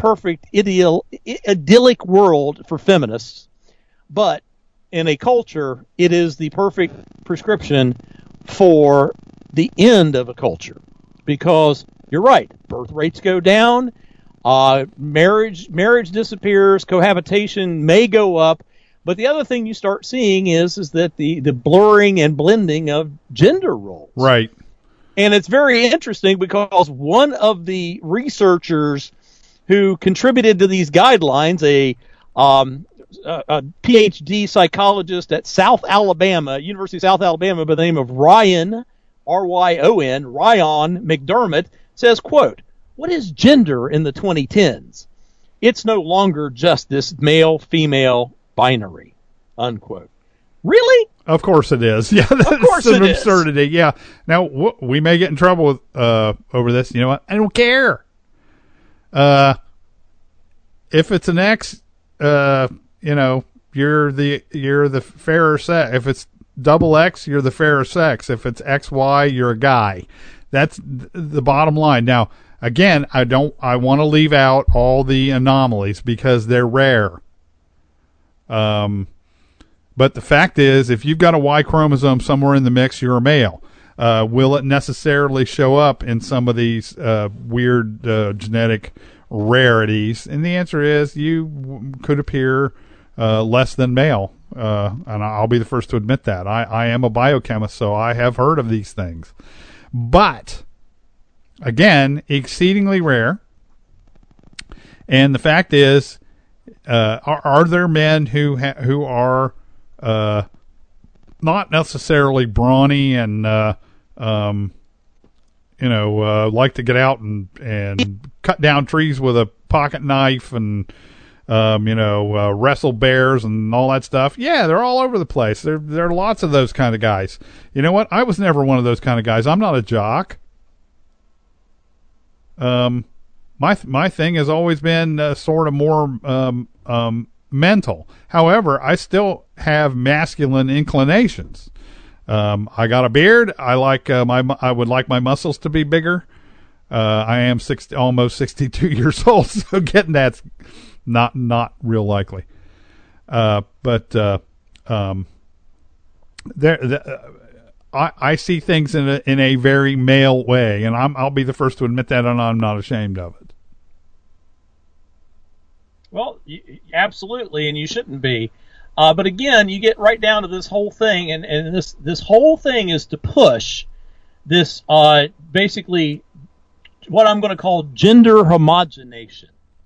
idyllic world for feminists, but in a culture, it is the perfect prescription for the end of a culture, because you're right, birth rates go down, marriage disappears, cohabitation may go up. But the other thing you start seeing is that the blurring and blending of gender roles. Right. And it's very interesting because one of the researchers who contributed to these guidelines, a PhD psychologist at University of South Alabama by the name of Ryan, R-Y-O-N, Ryan McDermott, says, quote, "What is gender in the 2010s? It's no longer just this male-female binary," unquote. Really? Of course it is. Yeah, that's of course an it absurdity. Is. Yeah. Now we may get in trouble with, over this. You know what? I don't care. If it's an X, you're the fairer sex. If it's double X, you're the fairer sex. If it's XY, you're a guy. That's the bottom line. Now, again, I want to leave out all the anomalies because they're rare. But the fact is, if you've got a Y chromosome somewhere in the mix, you're a male. Will it necessarily show up in some of these weird genetic rarities? And the answer is you could appear less than male. And I'll be the first to admit that. I am a biochemist, so I have heard of these things. But, again, exceedingly rare. And the fact is, are there men who are not necessarily brawny and like to get out and cut down trees with a pocket knife and wrestle bears and all that stuff? Yeah, they're all over the place. There are lots of those kind of guys. You know what? I was never one of those kind of guys. I'm not a jock. My thing has always been sort of more mental. However, I still have masculine inclinations. I got a beard. I would like my muscles to be bigger. I am almost 62 years old, so getting that's not real likely. I see things in a very male way, and I'll be the first to admit that, and I'm not ashamed of it. Well, absolutely, and you shouldn't be. But again, you get right down to this whole thing, and this whole thing is to push this basically what I'm going to call gender homogenation.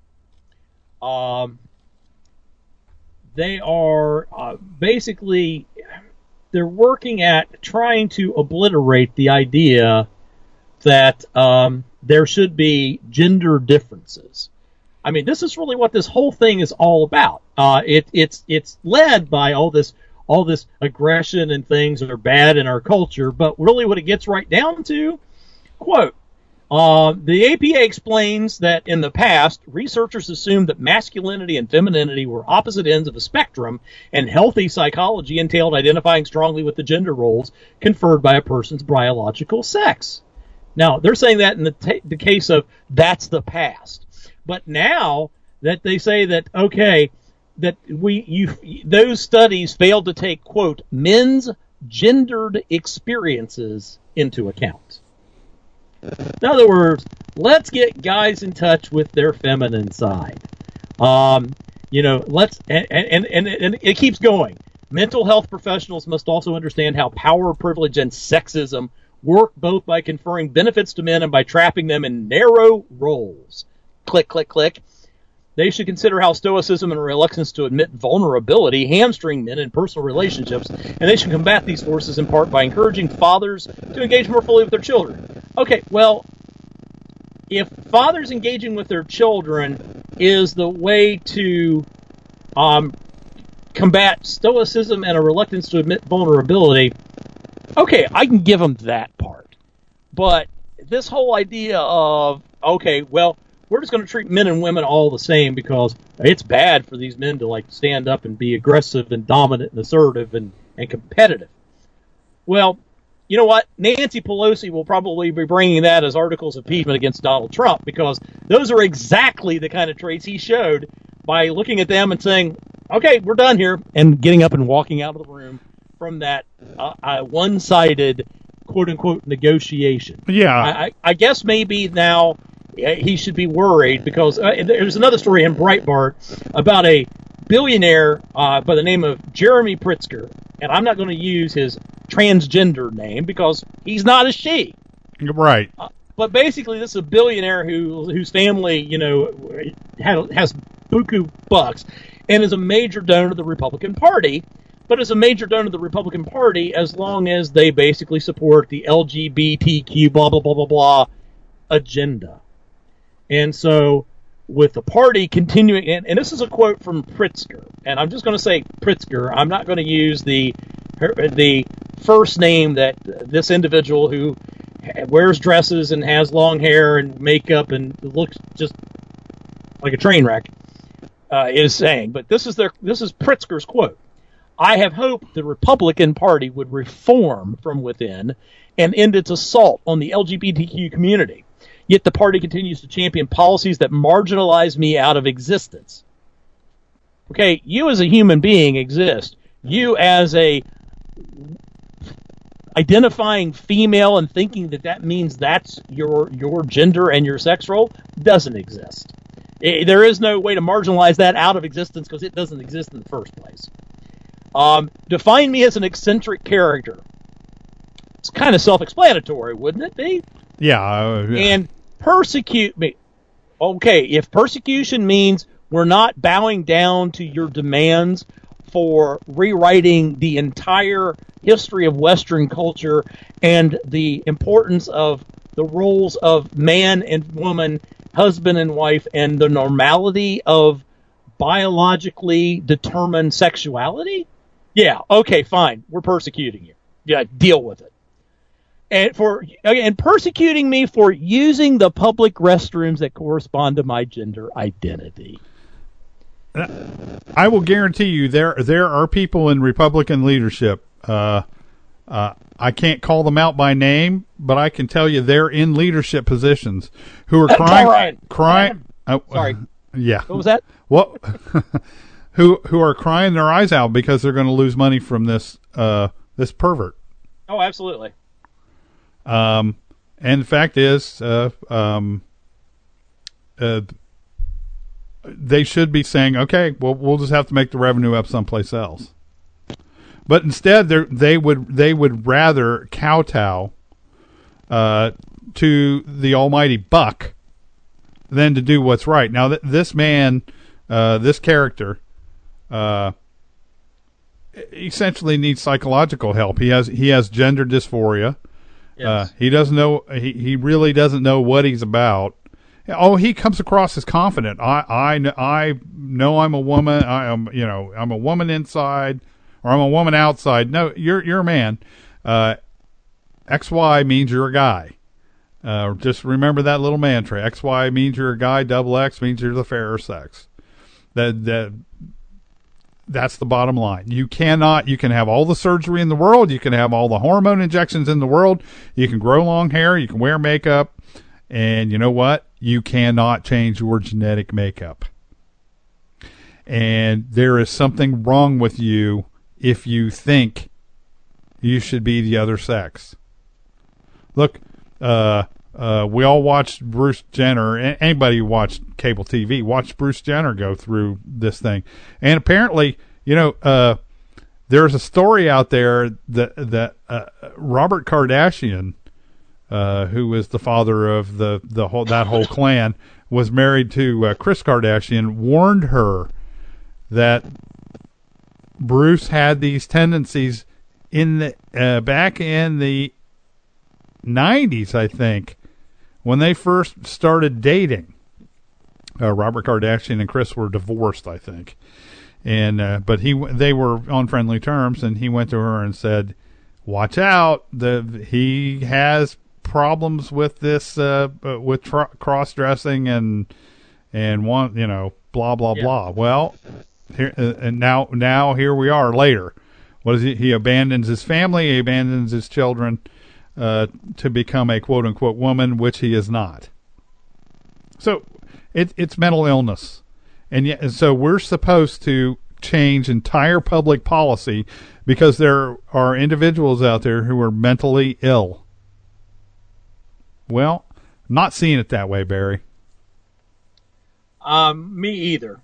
They are basically, they're working at trying to obliterate the idea that there should be gender differences. I mean, this is really what this whole thing is all about. It's led by all this aggression and things that are bad in our culture, but really what it gets right down to, quote, the APA explains that in the past, researchers assumed that masculinity and femininity were opposite ends of a spectrum, and healthy psychology entailed identifying strongly with the gender roles conferred by a person's biological sex. Now, they're saying that in the case of that's the past. But now that they say that, okay, that those studies failed to take, quote, men's gendered experiences into account. In other words, let's get guys in touch with their feminine side. And it keeps going. Mental health professionals must also understand how power, privilege, and sexism work both by conferring benefits to men and by trapping them in narrow roles. Click, click, click. They should consider how stoicism and reluctance to admit vulnerability hamstring men in personal relationships, and they should combat these forces in part by encouraging fathers to engage more fully with their children. Okay, well, if fathers engaging with their children is the way to combat stoicism and a reluctance to admit vulnerability, okay, I can give them that part. But this whole idea of, okay, well, we're just going to treat men and women all the same because it's bad for these men to like stand up and be aggressive and dominant and assertive and competitive. Well, you know what? Nancy Pelosi will probably be bringing that as articles of impeachment against Donald Trump because those are exactly the kind of traits he showed by looking at them and saying, okay, we're done here, and getting up and walking out of the room from that one-sided, quote-unquote, negotiation. Yeah. I guess maybe now he should be worried because there's another story in Breitbart about a billionaire by the name of Jeremy Pritzker, and I'm not going to use his transgender name because he's not a she. Right. But basically, this is a billionaire whose family, has buku bucks and is a major donor to the Republican Party, but is a major donor to the Republican Party as long as they basically support the LGBTQ blah, blah, blah, blah, blah agenda. And so with the party continuing, and this is a quote from Pritzker, and I'm just going to say Pritzker. I'm not going to use the first name that this individual who wears dresses and has long hair and makeup and looks just like a train wreck is saying. But this is Pritzker's quote. I have hoped the Republican Party would reform from within and end its assault on the LGBTQ community. Yet the party continues to champion policies that marginalize me out of existence. Okay, you as a human being exist. You as a identifying female and thinking that means that's your gender and your sex role doesn't exist. There is no way to marginalize that out of existence because it doesn't exist in the first place. Define me as an eccentric character. It's kind of self-explanatory, wouldn't it be? Yeah. And persecute me. Okay, if persecution means we're not bowing down to your demands for rewriting the entire history of Western culture and the importance of the roles of man and woman, husband and wife, and the normality of biologically determined sexuality? Yeah, okay, fine. We're persecuting you. Yeah, deal with it. And persecuting me for using the public restrooms that correspond to my gender identity. I will guarantee you there are people in Republican leadership. I can't call them out by name, but I can tell you they're in leadership positions who are crying. Oh, sorry. Yeah. What was that? What? who are crying their eyes out because they're going to lose money from this pervert. Oh, absolutely. And the fact is, they should be saying, okay, well, we'll just have to make the revenue up someplace else. But instead, they would rather kowtow to the almighty buck than to do what's right. Now, this man, this character, essentially needs psychological help. He has gender dysphoria. Yes. He doesn't know. He really doesn't know what he's about. Oh, he comes across as confident. I know I'm a woman. I'm a woman inside, or I'm a woman outside. No, you're a man. XY means you're a guy. Just remember that little mantra. XY means you're a guy. Double X means you're the fairer sex. That's the bottom line. You can have all the surgery in the world. You can have all the hormone injections in the world. You can grow long hair. You can wear makeup. And you know what? You cannot change your genetic makeup. And there is something wrong with you if you think you should be the other sex. Look, we all watched Bruce Jenner. Anybody who watched cable TV watched Bruce Jenner go through this thing. And apparently, there's a story out there that Robert Kardashian, who was the father of that whole clan, was married to Kris Kardashian, warned her that Bruce had these tendencies in the back in the 90s, I think, when they first started dating. Robert Kardashian and Kris were divorced, I think, and but they were on friendly terms, and he went to her and said, "Watch out! He has problems with this, with cross-dressing and blah blah blah." Well, here and now here we are later. What is he? He abandons his family. He abandons his children to become a quote unquote woman, which he is not. So it's mental illness, and so we're supposed to change entire public policy because there are individuals out there who are mentally ill. Well, I'm not seeing it that way, Barry. Me either.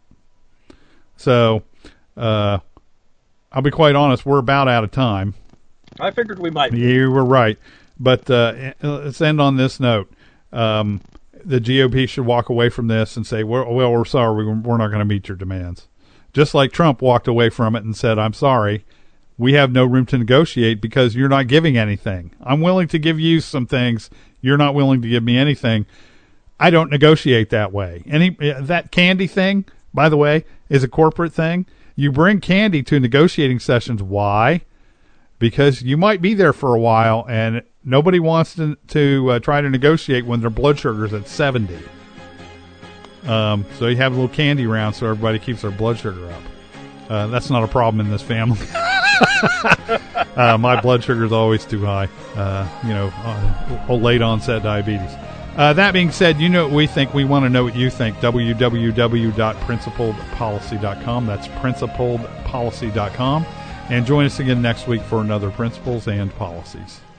So, I'll be quite honest, we're about out of time. I figured we might be. You were right. But let's end on this note. The GOP should walk away from this and say, well, we're sorry, we're not going to meet your demands. Just like Trump walked away from it and said, I'm sorry, we have no room to negotiate because you're not giving anything. I'm willing to give you some things. You're not willing to give me anything. I don't negotiate that way. That candy thing, by the way, is a corporate thing. You bring candy to negotiating sessions. Why? Because you might be there for a while, and nobody wants to try to negotiate when their blood sugar's at 70. So you have a little candy around so everybody keeps their blood sugar up. That's not a problem in this family. My blood sugar is always too high, late onset diabetes. That being said, you know what we think. We want to know what you think. www.principledpolicy.com. That's principledpolicy.com. And join us again next week for another Principles and Policies.